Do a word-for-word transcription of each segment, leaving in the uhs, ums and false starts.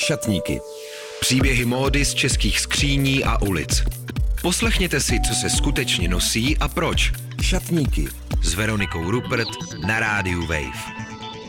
Šatníky. Příběhy módy z českých skříní a ulic. Poslechněte si, co se skutečně nosí a proč. Šatníky s Veronikou Rupert na rádiu Wave.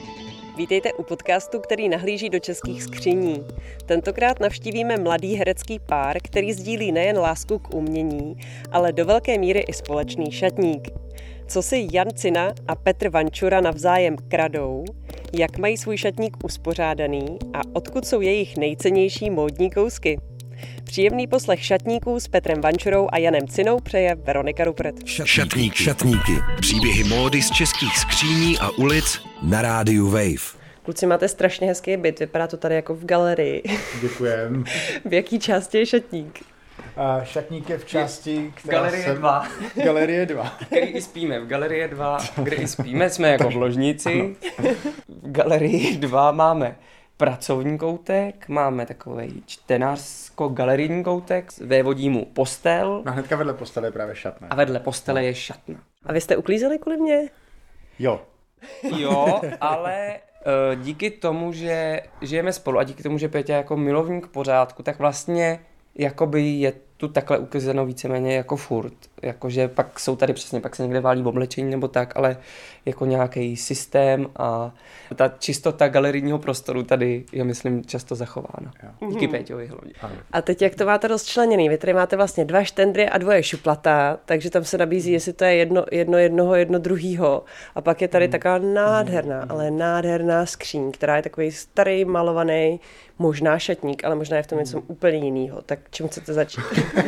Vítejte u podcastu, který nahlíží do českých skříní. Tentokrát navštívíme mladý herecký pár, který sdílí nejen lásku k umění, ale do velké míry i společný šatník. Co si Jan Cina a Petr Vančura navzájem kradou, jak mají svůj šatník uspořádaný a odkud jsou jejich nejcennější módní kousky. Příjemný poslech šatníků s Petrem Vančurou a Janem Cinou přeje Veronika Rupert. Šatníky. Šatníky. Příběhy módy z českých skříní a ulic na rádiu Wave. Kluci, máte strašně hezký byt, vypadá to tady jako v galerii. Děkujem. V jaký části je šatník? Uh, šatník je v části, která Galerie jsem... dva. Galerie dva. Který i spíme. V Galerie dva, kde i spíme, jsme jako v ložnici. V Galerii dva máme pracovní koutek, máme takovej čtenářsko-galerijní koutek, vévodí mu postel. No hnedka vedle postele je právě šatna. A vedle postele je šatna. A vy jste uklízeli kvůli mě? Jo. Jo, ale uh, díky tomu, že žijeme spolu a díky tomu, že Peťa jako milovník pořádku, tak vlastně jakoby je tu takhle uklizeno víceméně jako furt. Jakože pak jsou tady přesně, pak se někde válí v oblečení nebo tak, ale jako nějaký systém a ta čistota galerijního prostoru tady je, myslím, často zachována. Jo. Díky Péťovi hlavně. A teď jak to máte rozčleněný? Vy tady máte vlastně dva štendry a dvoje šuplata, takže tam se nabízí, jestli to je jedno, jedno jednoho, jedno druhýho. A pak je tady taková nádherná, ale nádherná skříň, která je takový starý, malovaný, možná šatník, ale možná je v tom něco úplně jinýho. Tak čím chcete začít?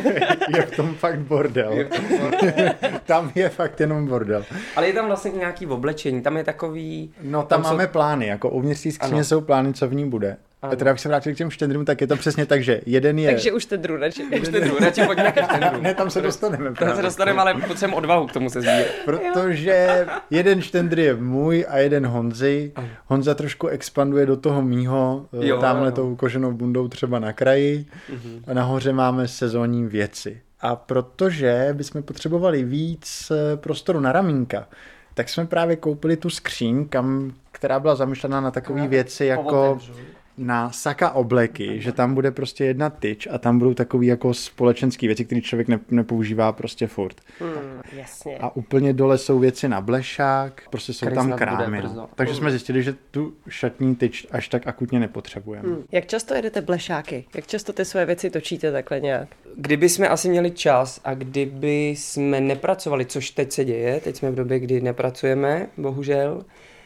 Je v tom fakt bordel. Je v tom bordel. Tam je fakt jenom bordel. Ale je tam vlastně nějaký oblečení, tam je takový... No tam, tam máme jsou... plány, jako uvnitř té skříně jsou plány, co v ní bude. Ano. A teda, když se vrátil k těm štendrům, tak je to přesně tak, že jeden je... Takže už štendrů radši. Už štendrů, radši pojďme ke štendrům. Ne, tam se dostaneme. Tam se dostaneme, ale potřebujeme odvahu k tomu se sbírat. Protože jeden štendr je můj a jeden Honzy. Honza trošku expanduje do toho mýho, jo, tamhle jo. tou koženou bundou třeba na kraji. Uh-huh. A nahoře máme sezónní věci. A protože bychom potřebovali víc prostoru na ramínka, tak jsme právě koupili tu skříň, kam, která byla zamýšlená na takové věci jako na saka obleky, že tam bude prostě jedna tyč a tam budou takový jako společenský věci, které člověk ne, nepoužívá prostě furt. Hmm, jasně. A úplně dole jsou věci na blešák, prostě jsou Který tam krámy. No. Takže hmm. jsme zjistili, že tu šatní tyč až tak akutně nepotřebujeme. Hmm. Jak často jedete blešáky? Jak často ty své věci točíte takhle nějak? Kdyby jsme asi měli čas a kdyby jsme nepracovali, což teď se děje, teď jsme v době, kdy nepracujeme, bohužel,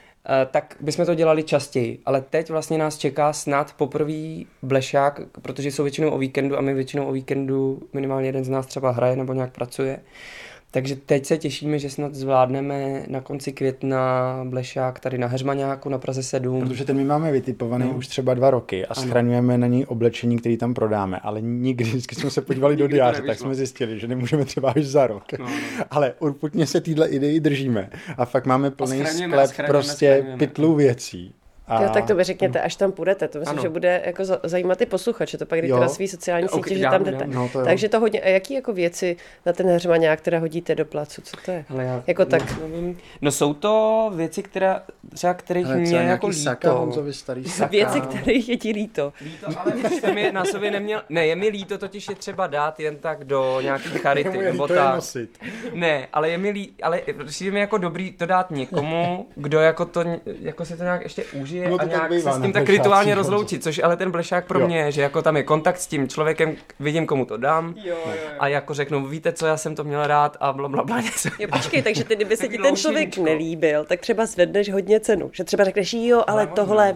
tak bychom to dělali častěji. Ale teď vlastně nás čeká snad poprvý blešák, protože jsou většinou o víkendu a my většinou o víkendu minimálně jeden z nás třeba hraje nebo nějak pracuje. Takže teď se těšíme, že snad zvládneme na konci května blešák tady na Heřmaňáku na Praze sedm. Protože ten my máme vytipovaný no. už třeba dva roky a schraňujeme na něj oblečení, který tam prodáme, ale nikdy, vždycky jsme se podívali do diáře, tak jsme zjistili, že nemůžeme třeba až za rok. No, no. Ale urputně se téhle idei držíme a fakt máme plný sklep prostě pytlů věcí. A... Jo, tak to mi řekněte, až tam půjdete. To myslím, ano. že bude jako zajímat i posluchače. To pak jdete na svý sociální sítě, okay, že tam jdete. No, to Takže to hodně. A jaký jako věci na ten Heřmaňák, které hodíte do placu? Co to je? Ale já, jako tak. Nevím. No jsou to věci, která třeba kterých ale mě jako líto. Saka, Honzovi starý saka. Věci, kterých je ti líto. Líto, ale jste mi na sobě neměl. Ne, je mi líto, totiž je třeba dát jen tak do nějaký charity nebo tak. Ne, ale je mi líto, ale přijde mi jako dobrý to dát někomu, kdo jako to jako se to nějak ještě užije. No, a nějak se s tím tak rituálně rozloučit, což ale ten blešák pro jo. mě, že jako tam je kontakt s tím člověkem, vidím, komu to dám jo, jo, jo. a jako řeknu, víte co, já jsem to měl rád a blablabla něco. Jo, počkej, takže ty, kdyby se ti ten člověk nelíbil, tak třeba zvedneš hodně cenu, že třeba řekneš, jo, ale no, tohle...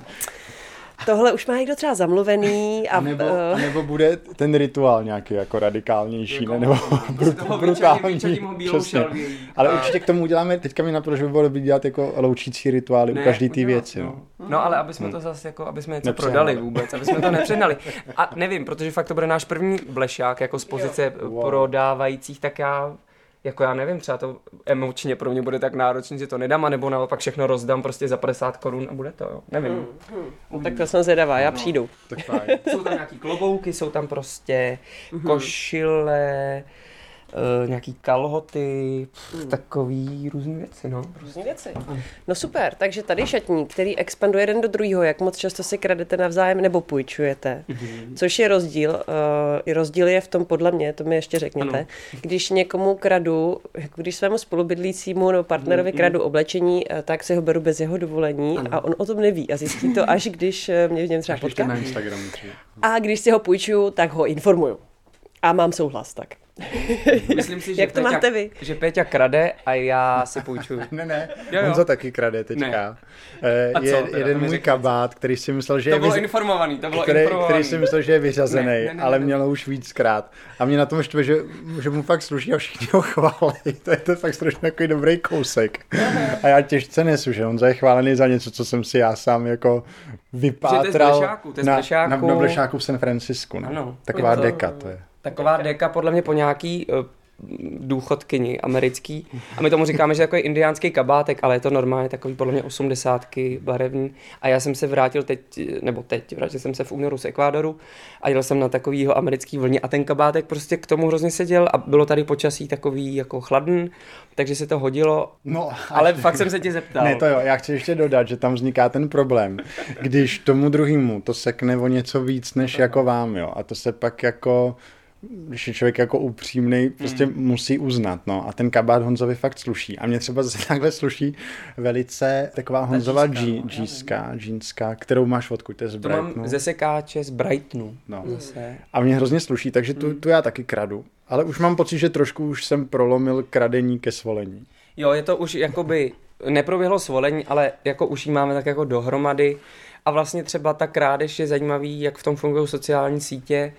Tohle už má někdo třeba zamluvený. A, a, nebo, uh... a nebo bude ten rituál nějaký jako radikálnější, jako, ne? Nebo brut, brutální. Přesně. Ale a... určitě k tomu uděláme, teďka mi napadlo, že by bylo dobrý dělat jako loučící rituály ne, u každý té věci. No. No. no ale aby jsme to zase jako, aby jsme něco prodali vůbec, aby jsme to nepředali. A nevím, protože fakt to bude náš první blešák jako z pozice wow. prodávajících, tak já jako já nevím, třeba to emočně pro mě bude tak náročný, že to nedám, anebo naopak všechno rozdám prostě za padesát korun a bude to, jo. Nevím. Hmm, hmm. No, tak to jsem zvědavá, já no, přijdu. Tak jsou tam nějaký klobouky, jsou tam prostě hmm. košile, uh, nějaký kalhoty, hmm. takový různý věci, no. Různý věci. No super, takže tady šatník, který expanduje jeden do druhého, jak moc často si kradete navzájem nebo půjčujete, mm-hmm. což je rozdíl. Uh, rozdíl je v tom podle mě, to mi ještě řekněte. Ano. Když někomu kradu, jako když svému spolubydlícímu nebo partnerovi mm-hmm. kradu oblečení, uh, tak si ho beru bez jeho dovolení ano. a on o tom neví a zjistí to, až když mě v něm třeba potká. Na Instagramu třeba. A když si ho půjčuju, tak ho informuju. A mám souhlas, tak. Myslím si, že jak to Péťa, máte vy? Že Péťa krade a já si půjčuju. ne, ne, jo, jo. Honza taky krade teďka. A co, je jeden můj kabát, který si myslel, že to je bylo vyř... informovaný, to bylo který, informovaný. který si myslel, že je vyřazený, ne, ne, ne, ale ne, měl ho už víckrát. A mě na tom štve, že, že mu fakt sluší a všichni ho chválí. To je to fakt strašně takový dobrý kousek. A já těžce nesu, že Honza je chválený za něco, co jsem si já sám jako vypátral na, na, na Blešáku v San Francisku. No. Ano. Taková deka to je. Taková deka podle mě po nějaký uh, důchodkyni americký. A my tomu říkáme, že je takový indiánský kabátek, ale je to normálně takový podle mě osmdesátky barevný. A já jsem se vrátil teď, nebo teď, vrátil jsem se v únoru z Ekvádoru a jel jsem na takovýho americký vlně a ten kabátek prostě k tomu hrozně seděl a bylo tady počasí takový jako chladný, takže se to hodilo. No, ale fakt jsem se tě zeptal. Ne, to jo, já chci ještě dodat, že tam vzniká ten problém, když tomu druhému to sekne o něco víc než jako vám, jo. A to se pak jako když je člověk jako upřímnej, prostě hmm. musí uznat, no. A ten kabát Honzovi fakt sluší. A mě třeba zase takhle sluší velice taková Honzova džíska, džínská, kterou máš odkud, to je z Brightonu. To mám ze sekáče z Brightonu. No. Zase. A mě hrozně sluší, takže tu, tu já taky kradu. Ale už mám pocit, že trošku už jsem prolomil kradení ke svolení. Jo, je to už jakoby, neproběhlo svolení, ale jako už jí máme tak jako dohromady. A vlastně třeba ta krádež je zajímavý, jak v tom fungují sociální sítě,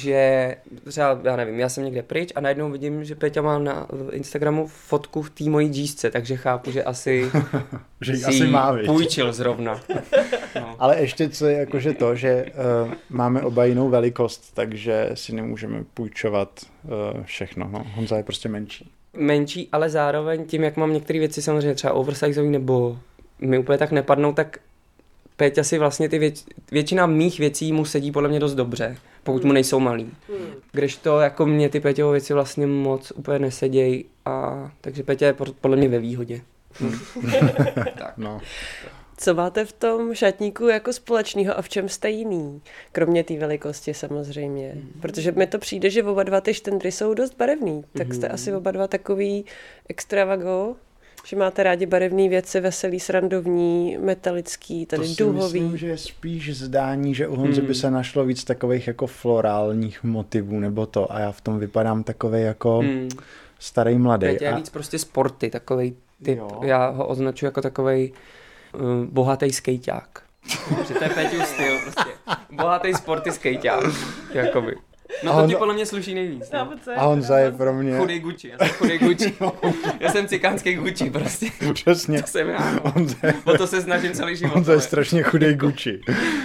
že třeba, já nevím, já jsem někde pryč a najednou vidím, že Péťa má na Instagramu fotku v té mojí džísce, takže chápu, že asi že ji asi má, půjčil zrovna. No. Ale ještě co je jakože to, že uh, máme oba jinou velikost, takže si nemůžeme půjčovat uh, všechno. No. Honza je prostě menší. Menší, ale zároveň tím, jak mám některé věci samozřejmě třeba oversizeový nebo mi úplně tak nepadnou, tak Péťa si vlastně ty věc, většina mých věcí mu sedí podle mě dost dobře, pokud mu nejsou malý. Hmm. Když to jako mě ty Péťovo věci vlastně moc úplně nesedějí, a takže Péťa je podle mě ve výhodě. Hmm. Tak. No. Co máte v tom šatníku jako společného a v čem jste jiný? Kromě té velikosti samozřejmě. Hmm. Protože mi to přijde, že oba dva ty štendry jsou dost barevný. Tak jste hmm. asi oba dva takový extravago, že máte rádi barevné věci, veselý, srandovní, metalický, tady to duhový. To si myslím, že je spíš zdání, že u Honzy hmm. by se našlo víc takových jako florálních motivů nebo to a já v tom vypadám takový jako hmm. starý mladý. Teď je a... víc prostě sporty, takovej typ. Jo. Já ho označuji jako takovej uh, bohatý skejťák. Že to je Péťův styl prostě. Bohatý sporty skejťák. Jakoby. No to on... ti podle mě sluší nejvíc. No. A Honza je pro mě... Chudý Gucci, já jsem chudý Gucci. Já jsem cikánský Gucci prostě. Přesně. To jsem já, no. Je... O to se snažím celý život. Honza je strašně chudý Gucci.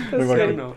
No.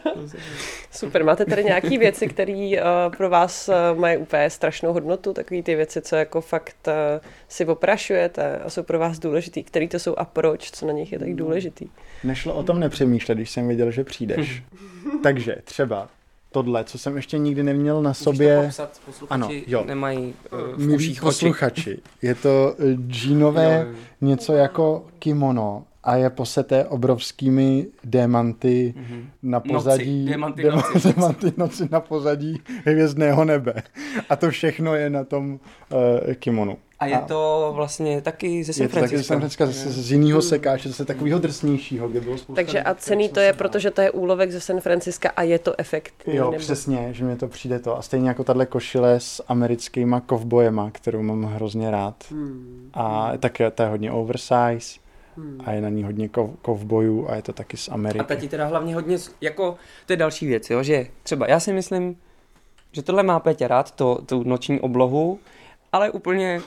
Super, máte tady nějaký věci, které uh, pro vás uh, mají úplně strašnou hodnotu, takové ty věci, co jako fakt uh, si oprašujete a jsou pro vás důležitý, který to jsou a proč, co na nich je tak důležitý? Nešlo o tom nepřemýšlet, když jsem věděl, že přijdeš. Takže třeba tohle, co jsem ještě nikdy neměl na sobě. Můžeš to popsat, posluchači ano, jo. nemají uh, v uších posluchači. Je to džínové jo, jo. něco jako kimono a je poseté obrovskými démanty mm-hmm. na pozadí. Noci. Démanty, démanty, noci. démanty noci na pozadí hvězdného nebe. A to všechno je na tom uh, kimonu. A je to vlastně taky ze San Francisca. Je to taky ze San Francisca, z jiného sekáče, zase takového drsnějšího, kde bylo spousta... Takže a cený to je, protože to je úlovek ze San Francisca a je to efektní. Jo, nebo... přesně, že mi to přijde to. A stejně jako tahle košile s americkýma kovbojema, kterou mám hrozně rád. Hmm. A taky to je hodně oversize. Hmm. A je na ní hodně kov, kovbojů a je to taky z Ameriky. A taky teda hlavně hodně, jako, to je další věc, jo, že třeba já si myslím, že tohle má Péťa rád, to, tu noční oblohu, ale úplně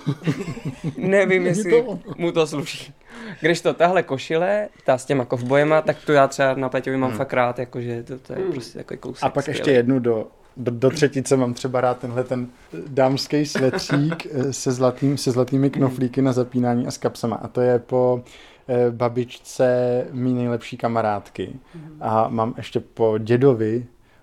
nevím, jestli mu to sluší. Když to tahle košile, ta s těma kovbojema, tak to já třeba na Péťovi mám hmm. fakt rád, jakože to, to je hmm. prostě takový kousek. A pak skvělý. Ještě jednu do, do, do třetice mám třeba rád tenhle ten dámský svetřík se, zlatým, se zlatými knoflíky na zapínání a s kapsama. A to je po babičce mý nejlepší kamarádky. A mám ještě po dědovi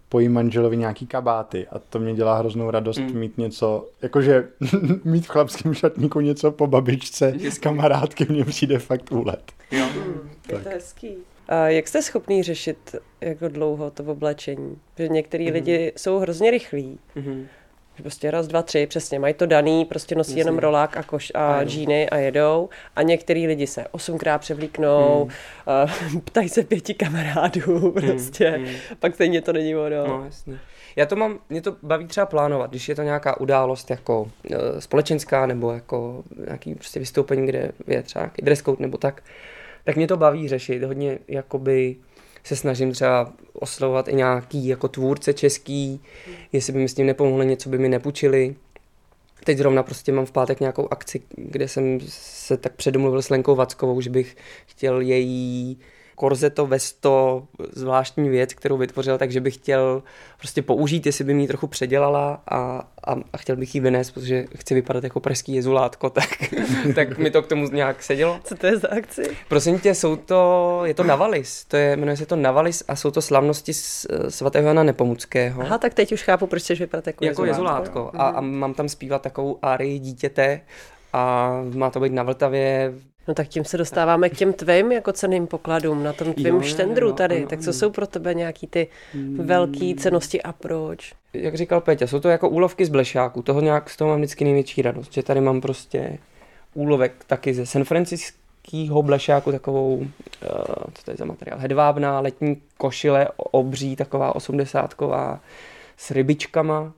pojí manželovi nějaký kabáty a to mě dělá hroznou radost mm. mít něco, jakože mít v chlapském šatníku něco po babičce s kamarádky mně přijde fakt úlet. Jo. Mm, je to hezký. A jak jste schopný řešit jako dlouho to oblečení? Že některý mm. lidi jsou hrozně rychlí. Mm. Prostě raz, dva, tři, přesně, mají to daný, prostě nosí Myslím. jenom rolák a, koš a džíny a jedou. A některý lidi se osmkrát převlíknou, hmm. ptají se pěti kamarádů, prostě. Hmm. Pak stejně to není ono. No, jasně. Já to mám, mě to baví třeba plánovat, když je to nějaká událost jako e, společenská nebo jako nějaký prostě vystoupení, kde je třeba nějaký dress code nebo tak, tak mě to baví řešit. Hodně jakoby se snažím třeba oslovovat i nějaký jako tvůrce český, jestli by mi s tím nepomohli, něco by mi nepůjčili. Teď zrovna prostě mám v pátek nějakou akci, kde jsem se tak předomluvil s Lenkou Vackovou, že bych chtěl její korzeto, vesto, zvláštní věc, kterou vytvořil, takže bych chtěl prostě použít, jestli by mi ji trochu předělala a, a, a chtěl bych ji vynést, protože chci vypadat jako pražský jezulátko, tak, tak mi to k tomu nějak sedělo. Co to je za akci? Prosím tě, jsou to, je to Navalis, to je, jmenuje se to Navalis a jsou to slavnosti svatého Jana Nepomuckého. Aha, tak teď už chápu, proč chceš vypadat jako, jako jezulátko. jezulátko. A, a mám tam zpívat takovou árii dítěte a má to být na Vltavě. No tak tím se dostáváme k těm tvým jako ceným pokladům, na tom tvým štendru tady. No, tak co jsou pro tebe nějaký ty velký cennosti a proč? Jak říkal Péťa, jsou to jako úlovky z blešáku, toho nějak z toho mám vždycky největší radost, že tady mám prostě úlovek taky ze San Francisského blešáku, takovou, uh, co to je za materiál, hedvábná letní košile obří, taková osmdesátková s rybičkama.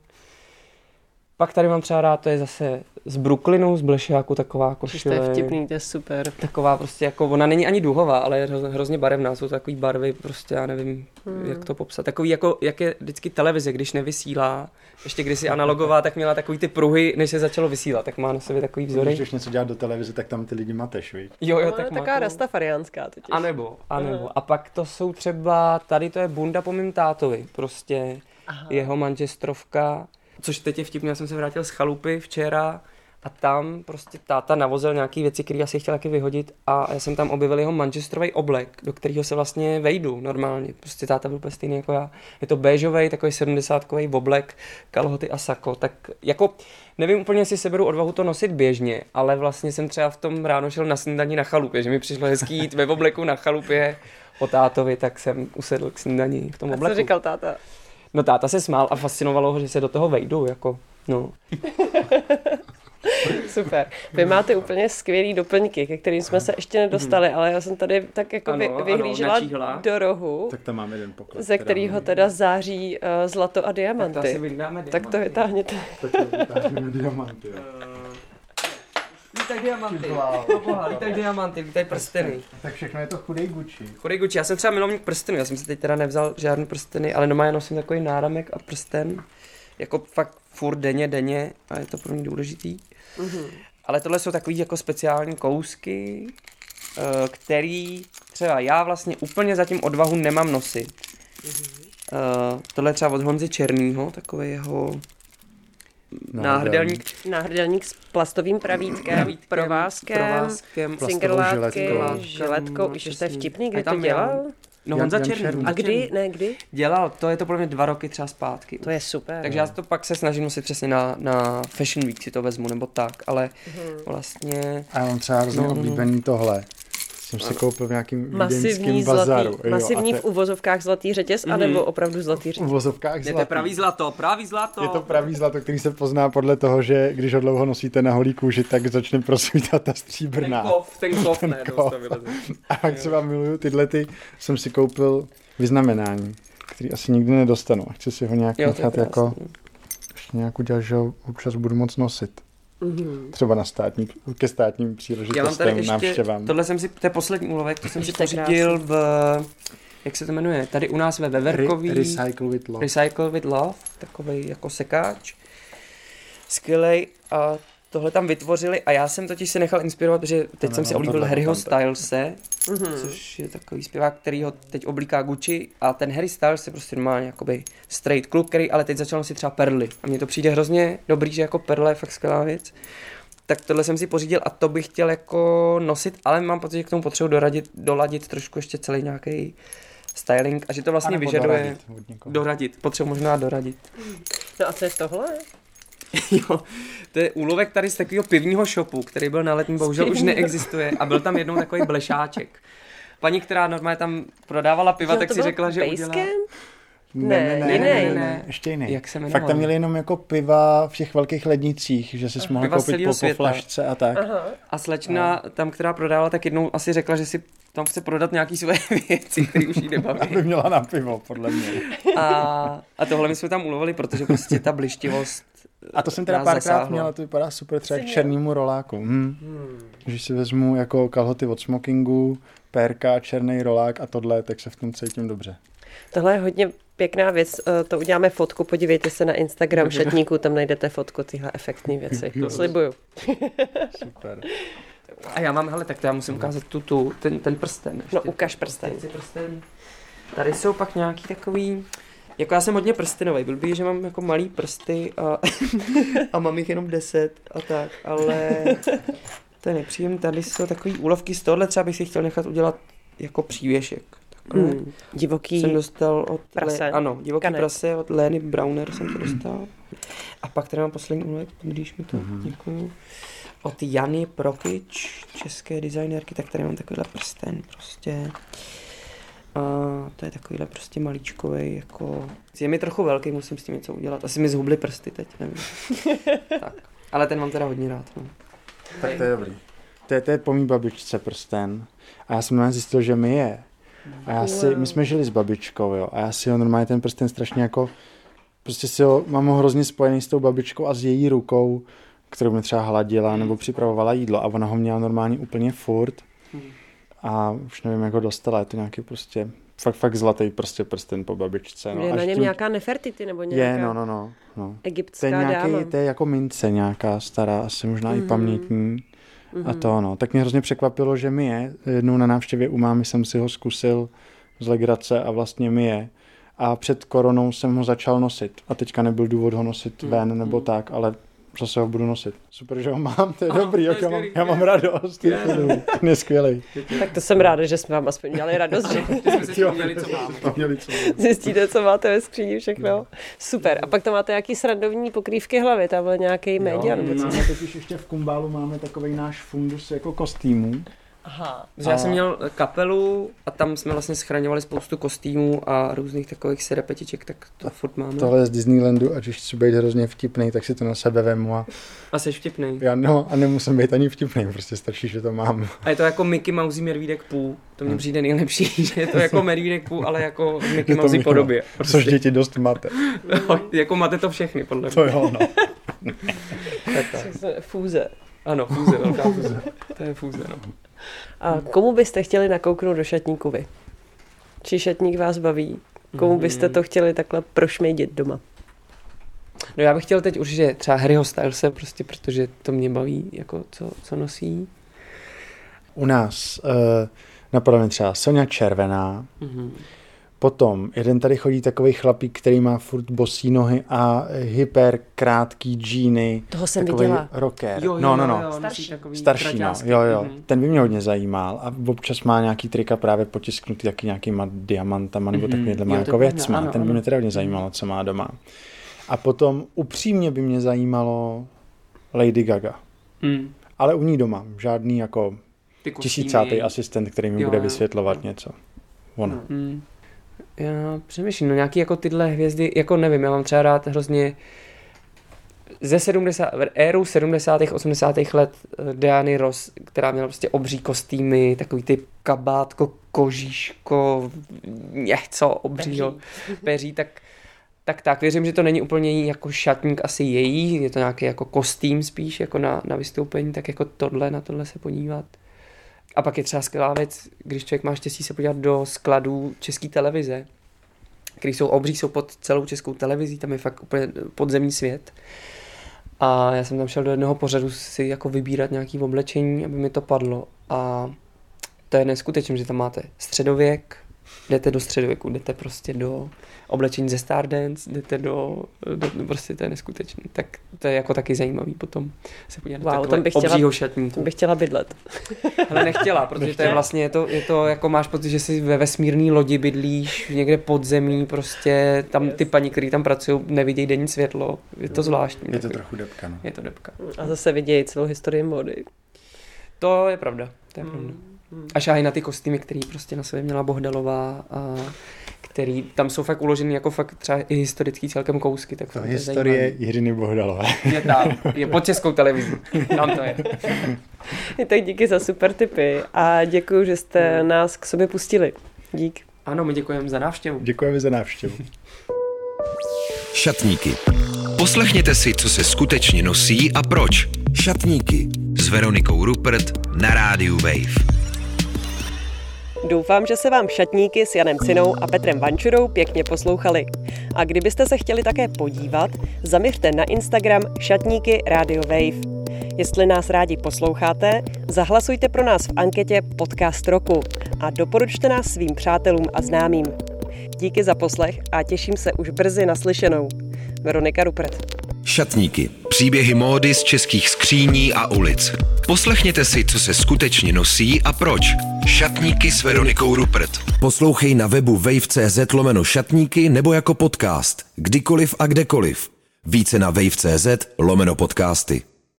Pak tady mám třeba rád, to je zase z Brooklynu, z blešáku, taková košile. To je vtipný, to je super. Taková prostě jako, ona není ani duhová, ale je hrozně barevná, jsou to takový barvy, prostě já nevím, hmm. jak to popsat. Takový jako, jak je vždycky televize, když nevysílá, ještě kdysi analogová, tak měla takový ty pruhy, než se začalo vysílat, tak má na sobě takový vzory. Když něco dělat do televize, tak tam ty lidi mateš, víš? Jo, jo, no, tak taková to... rastafariánská totiž. A nebo, a nebo. A pak to jsou třeba, tady to je bunda po mým tátovi, prostě Aha. jeho manžestrovka. Což teď je vtipně, já jsem se vrátil z chalupy včera a tam prostě táta navozil nějaký věci, které asi chtěl taky vyhodit a já jsem tam objevil jeho manchesterový oblek, do kterého se vlastně vejdu normálně. Prostě táta byl úplně stejný jako já. Je to béžovej, takový sedmdesátkový oblek, kalhoty a sako. Tak jako nevím úplně, jestli seberu odvahu to nosit běžně, ale vlastně jsem třeba v tom ráno šel na snídani na chalupě, že mi přišlo hezký jít ve obleku na chalupě po tátovi, tak jsem usedl k snídani v tom obleku. A co říkal táta? No táta se smál a fascinovalo ho, že se do toho vejdu, jako, no. Super. Vy máte úplně skvělý doplňky, ke kterým jsme se ještě nedostali, ale já jsem tady tak jako ano, vy, vyhlížela ano, do rohu, tak tam máme jeden poklad, ze kterého teda září uh, zlato a diamanty. Tak to asi diamanty. Tak to vytáhněte. Tak to vytáhneme diamanty, jo. Vítaj diamanty, proboha, vítaj diamanty, vítaj prsteny. Tak všechno je to chudej Gucci. Chudej Gucci, já jsem třeba milovník prstenů, já jsem si teď teda nevzal žádný prsteny, ale doma já nosím takový náramek a prsten, jako fakt furt denně, denně a je to pro mě důležitý. Mm-hmm. Ale tohle jsou takový jako speciální kousky, který třeba já vlastně úplně zatím odvahu nemám nosit. Mm-hmm. Tohle je třeba od Honzy Černýho, takový jeho náhrdelník. Náhrdelník s plastovým pravítkem, pravítkem provázkem, provázkem cingerlátky, žiletkou. Víš, to je vtipný, kdy to dělal? No Honza Černý. A kdy? Ne, kdy? Dělal, to je to podle mě dva roky třeba zpátky. To je super. Takže já to pak se snažím nosit přesně na, na Fashion Week, si to vezmu, nebo tak, ale hmm. vlastně... A já mám třeba hrozně no, oblíbený tohle. Jsem si koupil v nějakým vídeňským bazaru. Zlatý, masivní v uvozovkách zlatý řetěz, mm-hmm. anebo opravdu zlatý řetěz? V uvozovkách zlatý. Je to pravý zlato, pravý zlato. Je to pravý zlato, který se pozná podle toho, že když ho dlouho nosíte na holí kůži, tak začne prosvítat ta stříbrná. Ten kov, ten kov, ten ne, kov. A pak třeba miluju tyhle ty, jsem si koupil vyznamenání, který asi nikdy nedostanu. A chci si ho nějak jo, nechat jako, ještě nějak udělat, že ho občas budu moc nosit. Mm-hmm. Třeba na státní, ke státním příležitostem, návštěvám. Tohle jsem si, to je poslední úlovek, to jsem si pořídil v, jak se to jmenuje, tady u nás ve Veverkový. Re- Recycle with Love. Recycle with Love, takovej jako sekáč. Skvělej a tohle tam vytvořili a já jsem totiž se nechal inspirovat, protože teď jsem si oblíbil Harryho Stylese, mm-hmm. což je takový zpěvák, který ho teď oblíká Gucci a ten Harry Styles je prostě normálně jakoby straight kluk, který ale teď začal nosit třeba perly a mně to přijde hrozně dobrý, že jako perle je fakt skvělá věc. Tak tohle jsem si pořídil a to bych chtěl jako nosit, ale mám pocit, že k tomu potřebuji doradit, doladit trošku ještě celý nějaký styling a že to vlastně vyžaduje doradit, doradit. Potřebuji možná doradit. No a co je tohle? Jo, to je úlovek tady z takového pivního shopu, který byl na Letní, bohužel už neexistuje a byl tam jednou takový blešáček. Paní, která normálně tam prodávala piva, jo, tak si řekla, že udělá... Ne, ne, ne, ne, ne, ne, ne, ještě jiný. Jak se jmenoval? Fakt tam měli jenom jako piva v těch velkých lednicích, že si mohl koupit po, po flašce a tak. Aha. A slečna a... tam, která prodávala, tak jednou asi řekla, že si tam chce prodat nějaký své věci, které už jí nebaví. Aby měla na pivo, podle mě. A, a tohle my jsme tam ulovili, protože prostě ta blištivost. A to jsem teda párkrát měla, to vypadá super, třeba k černýmu roláku. Hm. Hmm. Když si vezmu jako kalhoty od smokingu, pérka, černý rolák a tohle, tak se v tom cítím dobře. Tohle je hodně pěkná věc, to uděláme fotku, podívejte se na Instagram šatníků, tam najdete fotku tyhle efektní věci, slibuju. Super. A já mám, hele, tak to já musím ukázat tu, tu ten, ten prsten. Ještě. No ukaž prsten. prsten. Tady jsou pak nějaký takový, jako já jsem hodně prstenový, blbý, že mám jako malý prsty a, a mám jich jenom deset a tak, ale to je nepříjemné, tady jsou takový úlovky z tohohle, třeba bych si chtěl nechat udělat jako přívěšek. Hmm. Divoký jsem dostal od prase. Le, ano, divoký Kanet. prase od Lény Brauner jsem to dostal. A pak tady mám poslední úlovek, když mi to mm-hmm. děkuju. Od Jany Prokyč, české designérky, tak tady mám takovýhle prsten prostě. A to je takovýhle prostě malíčkovej, jako... Je mi trochu velký, musím s tím něco udělat. Asi mi zhubly prsty teď, nevím. Tak. Ale ten mám teda hodně rád. No. Tak to je dobrý. To je, to je po mý babičce prsten. A já jsem normálně zjistil, že mi je. A já si, my jsme žili s babičkou, jo, a já si ho normálně ten prsten strašně jako, prostě si ho, mám ho hrozně spojený s tou babičkou a s její rukou, kterou mi třeba hladila nebo připravovala jídlo a ona ho měla normálně úplně furt a už nevím, jak ho dostala, je to nějaký prostě, fakt, fakt zlatý prostě prsten po babičce. No. Je na něm tím... nějaká Nefertiti nebo nějaká je, no, no, no, no. egyptská to je nějaký, dáma. To je jako mince nějaká stará, asi možná mm-hmm. i pamětní. Mm-hmm. A to no, tak mě hrozně překvapilo, že mi je. Jednou na návštěvě u mámy jsem si ho zkusil z legrace a vlastně mi je. A před koronou jsem ho začal nosit. A teďka nebyl důvod ho nosit mm. ven nebo tak, ale zase ho budu nosit. Super, že ho mám, to je oh, dobrý, to je já, mám, já mám radost. Yeah. Ten je skvělej. Tak to jsem ráda, že jsme vám aspoň měli radost, že jsme si co máme. Zjistíte, co máte ve skříni všechno. Super. A pak tam máte nějaký srandovní pokrývky hlavy, tam byl nějaký média. Máme totiž ještě v Kumbálu máme takovej náš fundus jako kostýmů. Aha. Já jsem měl kapelu a tam jsme vlastně schraňovali spoustu kostýmů a různých takových serepetiček, tak to furt máme. Tohle je z Disneylandu a když chci být hrozně vtipnej, tak si to na sebe vemu a... A jsi vtipnej. Já no a nemusím být ani vtipnej, prostě stačí, že to mám. A je to jako Mickey Mouse Medvídek Pooh, to mi přijde nejlepší, že je to jako Medvídek Pooh, ale jako v Mickey Mouse podobě. Prostě. Což děti dost mate. No, jako máte to všechny, podle mě. To jo, no. Fůze. Ano, fůze, velká fůze. To je fůze, no. A komu byste chtěli nakouknout do šatníku vy? Či šatník vás baví? Komu byste to chtěli takhle prošmejdit doma? No já bych chtěl teď určitě třeba Harryho Stylese, prostě protože to mě baví, jako co, co nosí. U nás uh, napadá mě třeba Sonja Červená, mm-hmm. Potom jeden tady chodí takový chlapík, který má furt bosí nohy a hyper krátký džíny. Toho jsem viděla. Rocker. Jo, jo, no, no, no. Jo, starší. Starší, no. Jo, jo. Mm-hmm. Ten by mě hodně zajímal a občas má nějaký trika právě potisknutý taky nějakýma diamantama nebo mm-hmm. takovýhle má jako věcma. Ano, ten by mě teda hodně zajímalo, co má doma. A potom upřímně by mě zajímalo Lady Gaga. Mm. Ale u ní doma. Žádný jako tisícátý asistent, který mi jo, bude vysvětlovat jo. něco. Ona. Mm. Já přemýšlím, no nějaký jako tyhle hvězdy, jako nevím, já mám třeba rád hrozně ze sedmdesátých, éru sedmdesátých, osmdesátých let Diany Ross, která měla prostě obří kostýmy, takový ty kabátko, kožíško, něco obřího, peří, tak, tak tak, věřím, že to není úplně jako šatník asi její, je to nějaký jako kostým spíš, jako na, na vystoupení, tak jako tohle, na tohle se podívat. A pak je třeba skvělá věc, když člověk má štěstí se podívat do skladů České televize, který jsou obří, jsou pod celou Českou televizí, tam je fakt úplně podzemní svět. A já jsem tam šel do jednoho pořadu si jako vybírat nějaké oblečení, aby mi to padlo. A to je neskutečné, že tam máte středověk, jdete do středověku, jdete prostě do oblečení ze Stardance, jdete do, do, do prostě to je neskutečný. Tak to je jako taky zajímavý potom se podívat wow, do takového obřího šatníku. Tam bych chtěla bydlet. Ale nechtěla, protože nechtěla. To je vlastně, je to, je to jako máš pocit, že si ve vesmírný lodi bydlíš, někde pod zemí, prostě tam ty paní, který tam pracují, nevidějí denní světlo. Je to zvláštní. Je to trochu debka, no. Je to debka. A zase vidějí celou historii módy. To je pravda, to je hmm. pravda. A šáhají na ty kostýmy, který prostě na sobě měla Bohdalová a který tam jsou fakt uložený jako fakt třeba i historický celkem kousky. Tak to historie Jiřiny Bohdalové. Je tam, je pod Českou televizí, tam to je. Tak díky za super tipy a děkuji, že jste nás k sobě pustili. Dík. Ano, my děkujeme za návštěvu. Děkujeme za návštěvu. Šatníky. Poslechněte si, co se skutečně nosí a proč. Šatníky s Veronikou Rupert na rádiu Wave. Doufám, že se vám šatníky s Janem Cinou a Petrem Vančurou pěkně poslouchali. A kdybyste se chtěli také podívat, zaměřte na Instagram šatníky Radio Wave. Jestli nás rádi posloucháte, zahlasujte pro nás v anketě Podcast roku a doporučte nás svým přátelům a známým. Díky za poslech a těším se už brzy naslyšenou. Veronika Rupert. Šatníky. Příběhy módy z českých skříní a ulic. Poslechněte si, co se skutečně nosí a proč. Šatníky s Veronikou Rupert. Poslouchej na webu wave.cz lomeno šatníky nebo jako podcast. Kdykoliv a kdekoliv. Více na wave.cz lomeno podcasty.